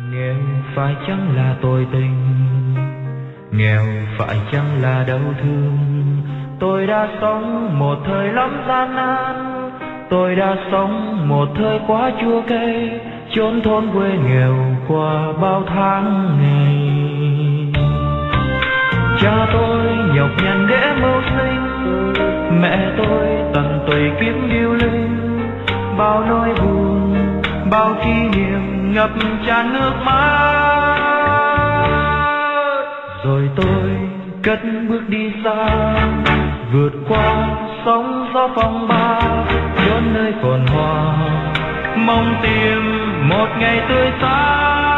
Nghèo phải chăng là tội tình, nghèo phải chăng là đau thương. Tôi đã sống một thời lắm gian nan, tôi đã sống một thời quá chua cay, chốn thôn quê nghèo qua bao tháng ngày. Cha tôi nhọc nhằn để mưu sinh, mẹ tôi tận tụy kiếm điêu linh. Bao nỗi buồn, bao kỷ niệm ngập tràn nước mắt. Rồi tôi cất bước đi xa, vượt qua sóng gió phong ba, chốn nơi phồn hoa, mong tìm một ngày tươi sáng.